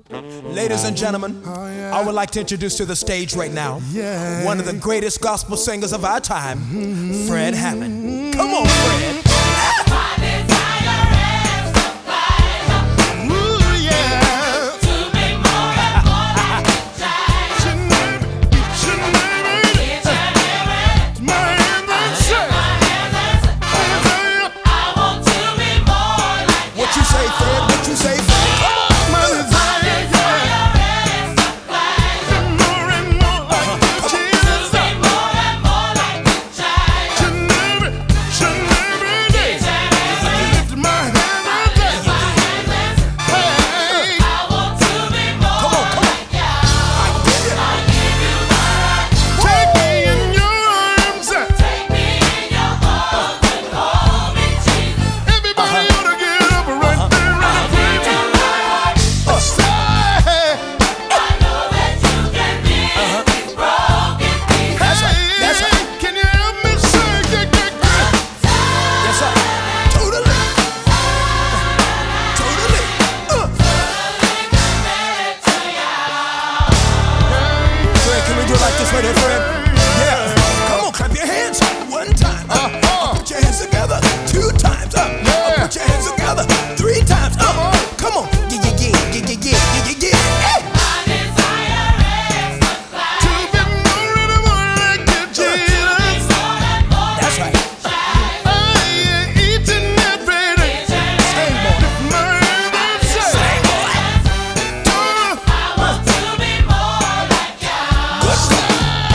Ladies and gentlemen, I would like to introduce to the stage right now one of the greatest gospel singers of our time, Fred Hammond. Come on, Fred. Yeah, come on, clap your hands. One time, put your hands together. Two times, put your hands together. Three times, come on, yeah. Hey. My desire is to be more and more like you, Jesus. That's right. Each and every day. Same boy. Same boy. I want to be more like you. Good stuff.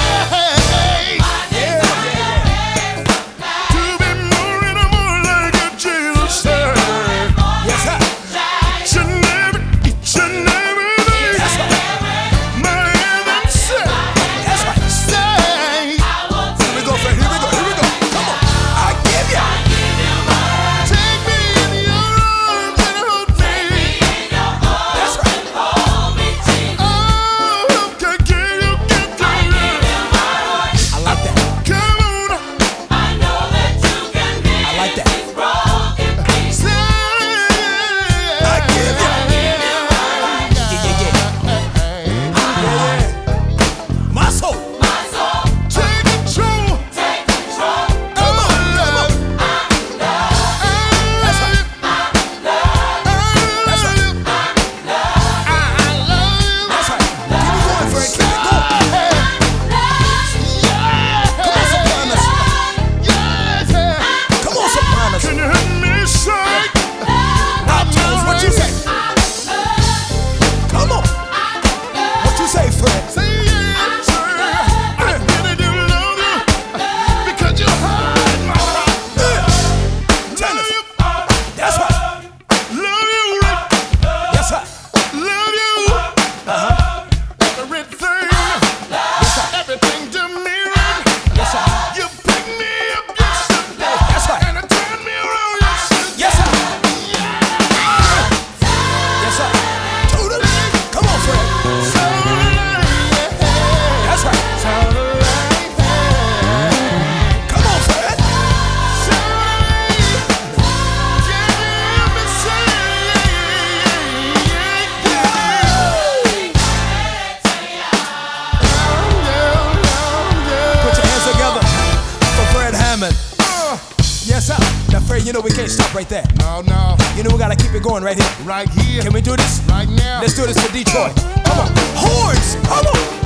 Yes, sir. Now, Fred, you know we can't stop right there. No. You know we gotta keep it going right here. Right here. Can we do this? Right now. Let's do this for Detroit. Come on. Horns! Come on!